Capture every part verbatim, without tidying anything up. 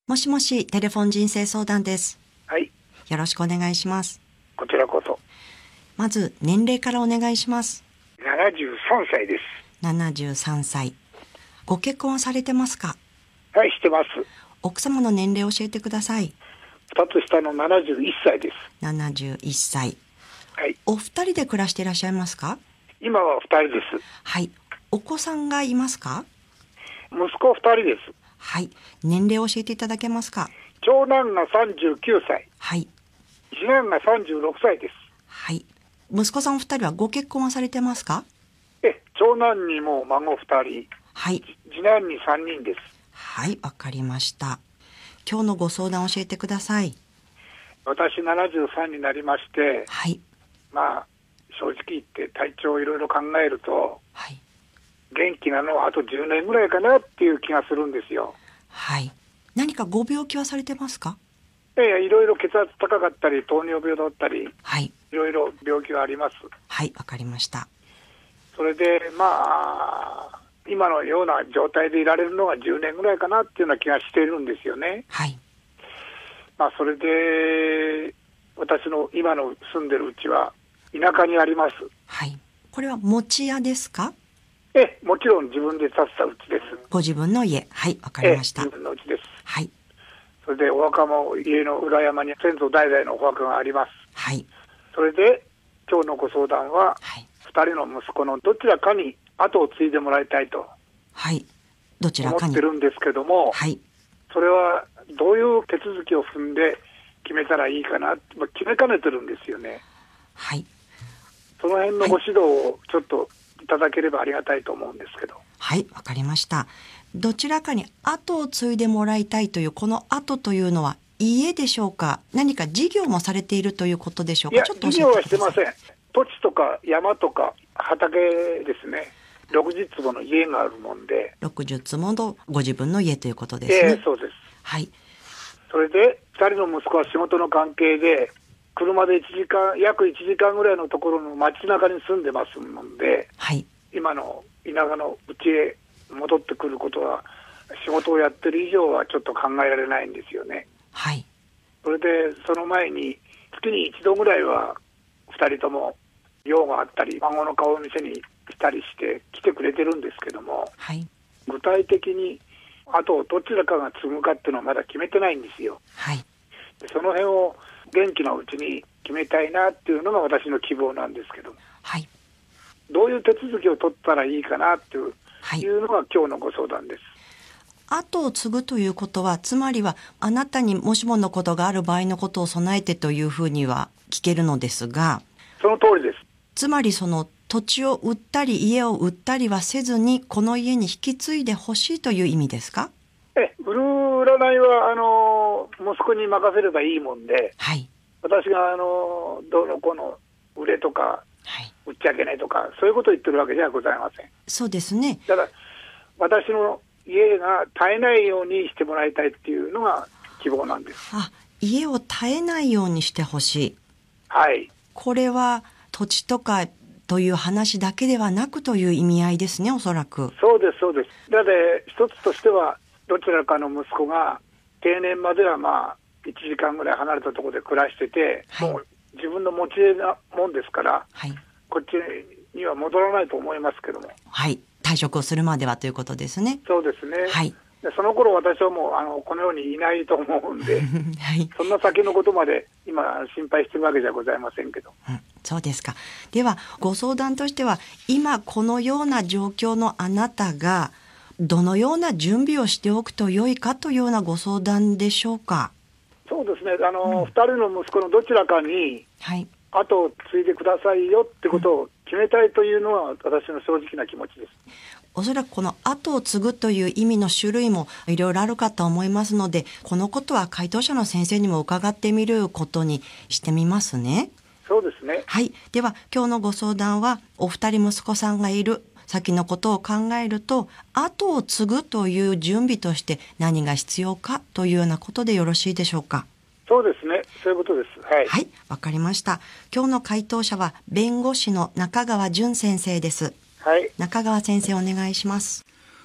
もしもし、テレフォン人生相談です。 はい。 よろしくお願いします。 こちらこそ。 まず、年齢からお願いします。 ななじゅうさんさいです。 ななじゅうさんさい。ご結婚はされてますか？ はい、してます。 奥様の年齢を教えてください。 二つ下のななじゅういっさいです。 ななじゅういっさい。 はい。 お二人で暮らしていらっしゃいますか？ 今は二人です。 はい。お子さんがいますか？ 息子二人です。 はい。年齢を教えていただけますか？ 長男がさんじゅうきゅうさい。 はい。 次男がさんじゅうろくさいです。 はい。息子さんお二人はご結婚はされてますか？ え、長男にも孫二人。 はい。 次男にさんにんです。 はい、わかりました。今日のご相談を教えてください。 私ななじゅうさんになりまして、 はい。 まあ、正直言って体調をいろいろ考えると、 はい。 元気なのはあとじゅうねんぐらいかなっていう気がするんですよ。 はい。何かご病気はされてますか？ いやいや、いろいろ血圧高かったり、糖尿病だったり、 はい。 いろいろ病気があります。 はい、わかりました。 それで、まあ、今のような状態でいられるのがじゅうねんぐらいかなっていうような気がしているんですよね。 はい。 まあ、それで、私の今の住んでるうちは田舎にあります。 はい。これは持ち家ですか？ え、もちろん自分で建てたうちです。 ご自分の家。はい、わかりました。 え、自分のうちです。 はい。 それでお墓も家の裏山に先祖代々のお墓があります。 はい。 それで今日のご相談は、 はい。 ふたりの息子のどちらかに後を継いでもらいたいとはい。どちら思かに。 ってるんですけども、 はい。 それはどういう手続きを踏んで決めたらいいかな、まあ、決めかねてるんですよね。 はい。 その辺のご指導をちょっといただければありがたいと思うんですけど。 はい、わかりました。どちらかに後を継いでもらいたいという、この後というのは家でしょうか？何か事業もされているということでしょうか？ いや、 ちょっと事業はしてません。土地とか山とか畑ですね。ろくじゅっつぼの家があるもんで。 ろくじゅっつぼのご自分の家ということですね。 ええ、そうです。 はい。 それでふたりの息子は仕事の関係で車でいちじかん、約いちじかんぐらいのところの街中に住んでますもんで、 はい。 今の田舎の家へ戻ってくることは仕事をやってる以上はちょっと考えられないんですよね。 はい。 それでその前に月に一度ぐらいはふたりとも用があったり孫の顔を見せに来たりして来てくれてるんですけども、 はい。 具体的にあとどちらかが継ぐかっていうのはまだ決めてないんですよ。 はい。 でその辺を元気なうちに決めたいなっていうのが私の希望なんですけども、 はい。 どういう手続きを取ったらいいかなっていう、 はい、 いうのが今日のご相談です。 後を継ぐということは、つまりはあなたにもしものことがある場合のことを備えてというふうには聞けるのですが、 その通りです。 つまりその土地を売ったり家を売ったりはせずにこの家に引き継いでほしいという意味ですか？ え、売る売らないはあの息子に任せればいいもんで、 はい。 私があのどうのこうの売れとか、 はい、 売っちゃいけないとかそういうことを言ってるわけじゃございません。 そうですね。 ただ私の家が絶えないようにしてもらいたいっていうのが希望なんです。 あ、家を絶えないようにしてほしい。 はい。 これは土地とかという話だけではなくという意味合いですね、おそらく。 そうですそうです。なので一つとしてはどちらかの息子が定年まではまあいちじかんぐらい離れたところで暮らしてて、はい、もう自分の持ち家なもんですから、はい、こっちには戻らないと思いますけども。 はい。退職をするまではということですね。 そうですね。 はい。 でその頃私はもうあのこの世にいないと思うんで、はい、そんな先のことまで今心配してるわけじゃございませんけど、 うん、そうですか。ではご相談としては今このような状況のあなたがどのような準備をしておくと良いかというようなご相談でしょうか？ そうですね。あの、うん、ふたりの息子のどちらかに、はい、後を継いでくださいよってことを決めたいというのは私の正直な気持ちです。 おそらくこの後を継ぐという意味の種類もいろいろあるかと思いますので、このことは回答者の先生にも伺ってみることにしてみますね。 そうですね。 はい。では今日のご相談はお二人息子さんがいる先のことを考えると後を継ぐという準備として何が必要かというようなことでよろしいでしょうか？ そうですね。そういうことです。はい。 はい。わかりました。今日の回答者は弁護士の中川淳先生です。 はい。 中川先生お願いします。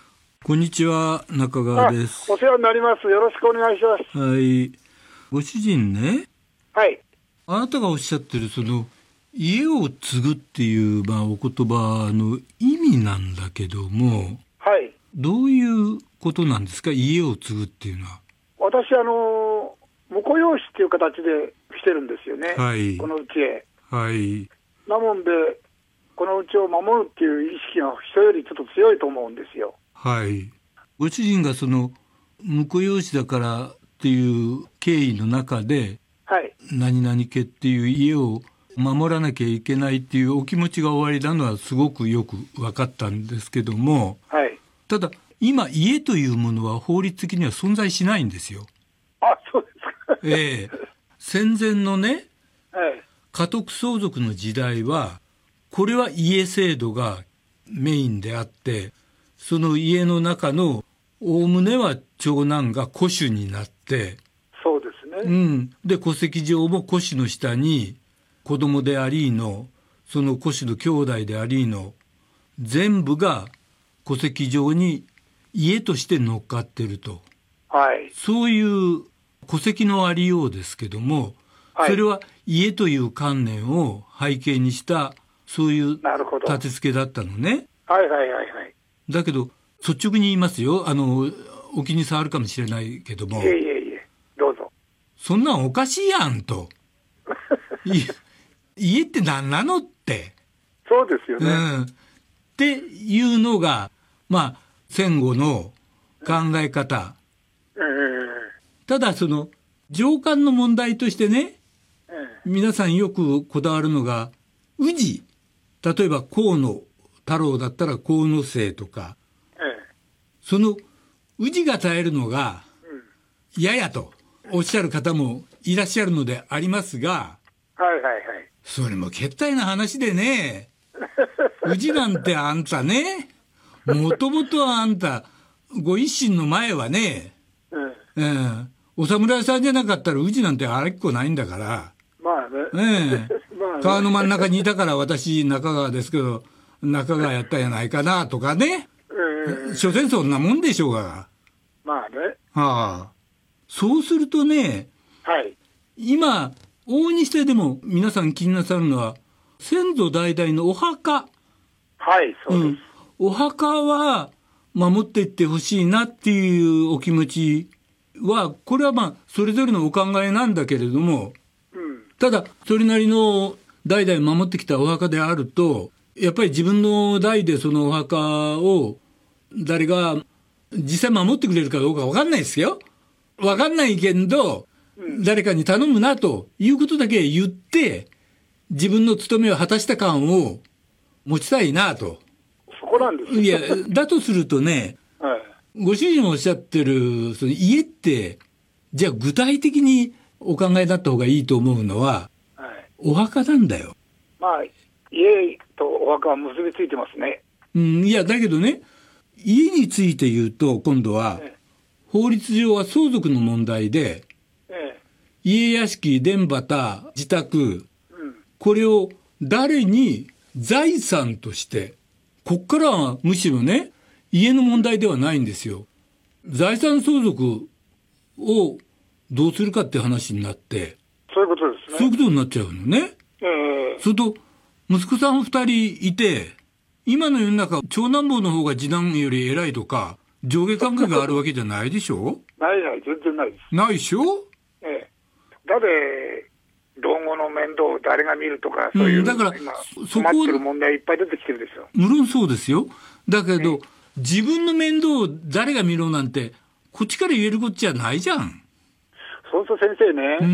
こんにちは、中川です。 お世話になります。よろしくお願いします。 はい。ご主人ね。 はい。 あなたがおっしゃってるその家を継ぐっていう、まあ、お言葉の意味なんだけども、 はい。 どういうことなんですか、家を継ぐっていうのは。 私、あの、婿養子っていう形で来てるんですよね。 はい。 このうちへ。 はい。 なもんで、このうちを守るっていう意識が人よりちょっと強いと思うんですよ。 はい。ご主人がその婿養子だからっていう経緯の中で、 はい、 何々家っていう家を守らなきゃいけないっていうお気持ちがおありなのはすごくよく分かったんですけども、 はい、 ただ今家というものは法律的には存在しないんですよ。 あ、そうですか。 ええ、戦前のね、 はい、 家督相続の時代はこれは家制度がメインであって、その家の中のおおむねは長男が戸主になって、 そうですね、 うん、で戸籍上も戸主の下に子供でありのその戸主の兄弟でありの全部が戸籍上に家として乗っかってると、 はい、 そういう戸籍のありようですけども、はい、それは家という観念を背景にしたそういう立て付けだったのね。 はいはいはいはい。 だけど率直に言いますよ、あのお気に障るかもしれないけども、 いえいえいえ、どうぞ。 そんなんおかしいやんと家って何なのって、 そうですよね、 うん、っていうのがまあ戦後の考え方、 うん、 ただその情感の問題としてね、 うん、 皆さんよくこだわるのが氏、例えば河野太郎だったら河野姓とか、 うん、 その氏が絶えるのが嫌やとおっしゃる方もいらっしゃるのでありますが、 はいはいはい、 それもけったいな話でね氏なんてあんたね、もともとあんたご一心の前はね、うんうん、お侍さんじゃなかったら氏なんてあれっこないんだから、 まあね、 ええまあね、川の真ん中にいたから私中川ですけど中川やったんやないかなとかね、うん、所詮そんなもんでしょうが、 まあね、 はあ、そうするとね、 はい、 今往々にしてでも皆さん気になさるのは先祖代々のお墓、 はい、そうです、うん、 お墓は守っていってほしいなっていうお気持ちは、これはまあそれぞれのお考えなんだけれども、うん、ただそれなりの代々守ってきたお墓であると、やっぱり自分の代でそのお墓を誰が実際守ってくれるかどうか分かんないですよ。分かんないけど、うん、誰かに頼むなということだけ言って自分の務めを果たした感を持ちたいなと。 そこなんです。 いや、だとするとね、はい、ご主人おっしゃってるその家ってじゃあ具体的にお考えになった方がいいと思うのは、はい、お墓なんだよ。 まあ家とお墓は結びついてますね。 うん、いやだけどね、家について言うと今度は、ええ、法律上は相続の問題で、ええ、家屋敷田畑自宅、うん、これを誰に財産として、こっからはむしろね家の問題ではないんですよ。財産相続をどうするかって話になって、 そういうことですね。 そういうことになっちゃうのね、えー、それと息子さんふたりいて、今の世の中長男坊の方が次男より偉いとか上下関係があるわけじゃないでしょないない、全然ないです。 ないでしょ、 ええ、だって老後の面倒を誰が見るとか、そういう、うん、だから今困ってる問題いっぱい出てきてるでしょ。 無論そうですよ。だけど、ね、自分の面倒を誰が見ろなんてこっちから言えることじゃないじゃん。 そうそう、先生ね、うん、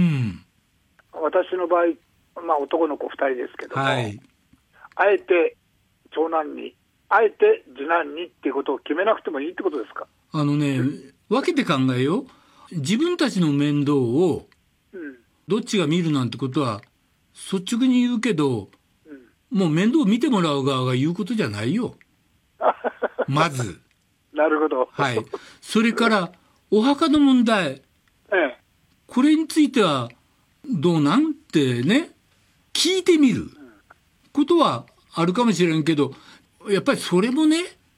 私の場合、まあ、男の子ふたりですけども、はい、あえて長男に、あえて次男にっていうことを決めなくてもいいってことですか。あのね、分けて考えよう。自分たちの面倒をどっちが見るなんてことは率直に言うけど、うん、もう面倒を見てもらう側が言うことじゃないよまず。 なるほど。 はい。それからお墓の問題、ええ、これについてはどうなんてね聞いてみることはあるかもしれんけど、やっぱりそれもね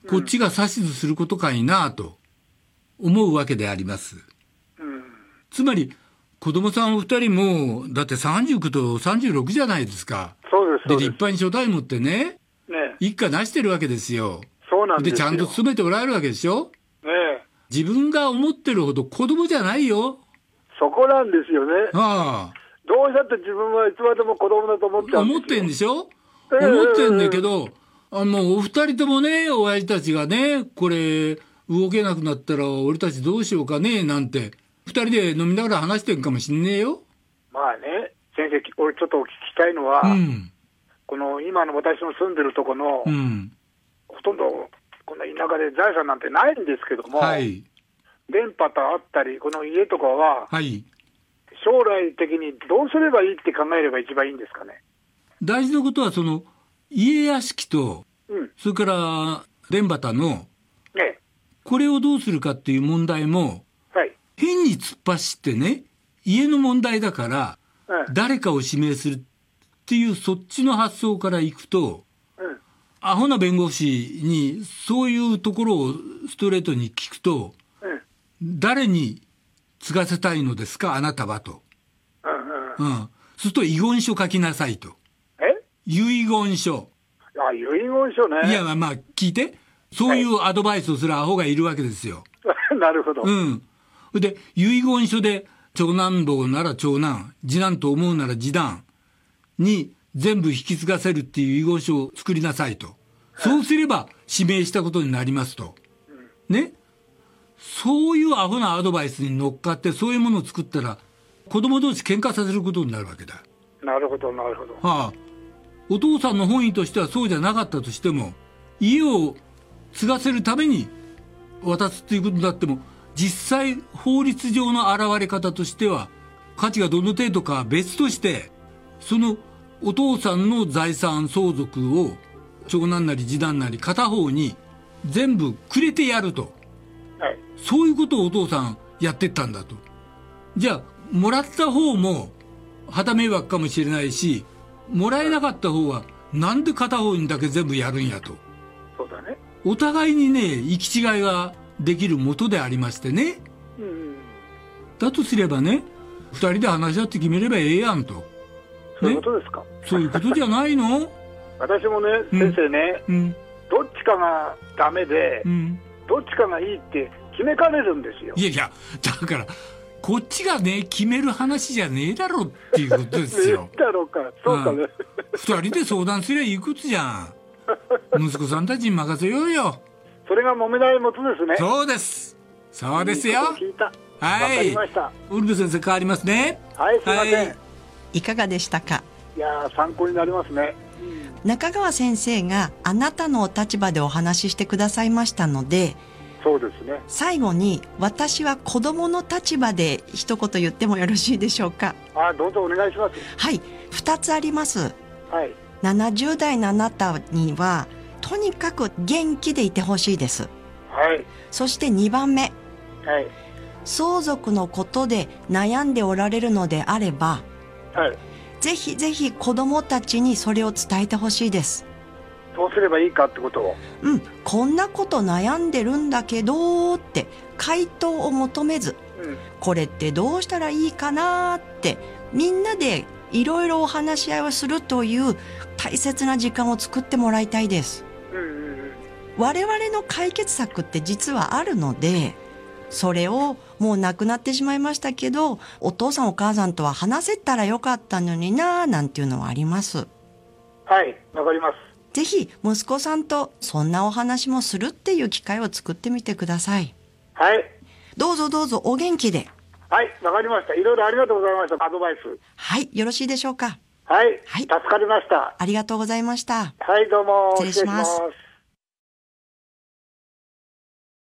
こっちが指図することかいなと思うわけであります。 うん、 つまり子供さんお二人もだってさんじゅうきゅうとさんじゅうろくじゃないですか。 そうです。 で立派に所帯持ってね、 ね、 一家なしてるわけですよ。 そうなんですよ。 でちゃんと勤めておられるわけでしょ。 ね、 自分が思ってるほど子供じゃないよ。 そこなんですよね。 ああ、 どうしたって自分はいつまでも子供だと思っちゃうんですよ。 思ってんでしょ、 えー、 思ってんだけど、あのお二人ともね、親父たちがね、これ動けなくなったら俺たちどうしようかねなんて二人で飲みながら話してるかもしんねえよ。 まあね、先生、俺ちょっとお聞きしたいのは、 うん、 この今の私の住んでるとこの、 うん、 ほとんどこの田舎で財産なんてないんですけども、 はい、 電波とあったり、この家とかは、 はい、 将来的にどうすればいいって考えれば一番いいんですかね。 大事なことはその家屋敷と、 うん、 それから電波の、 ね、 これをどうするかっていう問題も、 はい、 変に突っ走ってね、家の問題だから、うん、誰かを指名するっていうそっちの発想からいくと、うん、アホな弁護士にそういうところをストレートに聞くと、うん、誰に継がせたいのですかあなたはと、うんうんうん、そうすると遺言書書きなさいと。 え遺言書。 あ、遺言書ね。 いやまあ聞いて、そういうアドバイスをするアホがいるわけですよ。 なるほど。 うん。で遺言書で長男坊なら長男、次男と思うなら次男に全部引き継がせるっていう遺言書を作りなさいと。そうすれば指名したことになりますと。ね。そういうアホなアドバイスに乗っかってそういうものを作ったら子供同士喧嘩させることになるわけだ。 なるほどなるほど。 はあ、お父さんの本意としてはそうじゃなかったとしても家を継がせるために渡すっていうことになっても実際法律上の現れ方としては価値がどの程度かは別としてそのお父さんの財産相続を長男なり次男なり片方に全部くれてやると、はい、そういうことをお父さんやってったんだと。じゃあもらった方も旗迷惑かもしれないしもらえなかった方はなんで片方にだけ全部やるんやと。 そうだね。 お互いにね行き違いができるもとでありましてね、うん、だとすればねふたりで話し合って決めればええやんと、ね、 そういうことですか。 そういうことじゃないの私もね、先生ね、うん、どっちかがダメで、うん、どっちかがいいって決めかねるんですよ。 いやいやだからこっちがね決める話じゃねえだろっていうことですよ。 ねえだろうか。そうかね。 ふたりで相談すりゃいくつじゃん。息子さんたちに任せようよ。 それが揉めないもとですね。 そうですそうですよ。 いい聞いた。 はい、 わかりました。 ウルフ先生変わりますね。 はい、すいません、はい、 いかがでしたか。 いや参考になりますね。 中川先生があなたのお立場でお話ししてくださいましたので、 そうですね。 最後に私は子供の立場で一言言ってもよろしいでしょうか。 あ、どうぞお願いします。 はい、ふたつあります。 はい。 ななじゅう代のあなたにはとにかく元気でいてほしいです。 はい。 そしてにばんめ、 はい、 相続のことで悩んでおられるのであれば、 はい、 ぜひぜひ子供たちにそれを伝えてほしいです。 どうすればいいかってことを、 うん、こんなこと悩んでるんだけどって回答を求めず、うん、これってどうしたらいいかなってみんなでいろいろお話し合いをするという大切な時間を作ってもらいたいです。うんうんうん、我々の解決策って実はあるので、それをもう亡くなってしまいましたけどお父さんお母さんとは話せたらよかったのにななんていうのはあります。 はい、わかります。 ぜひ息子さんとそんなお話もするっていう機会を作ってみてください。 はい、 どうぞどうぞお元気で。 はい、わかりました。いろいろありがとうございました。アドバイス。 はい、よろしいでしょうか。 はい、はい、助かりました。 ありがとうございました。 はい、どうも失礼します。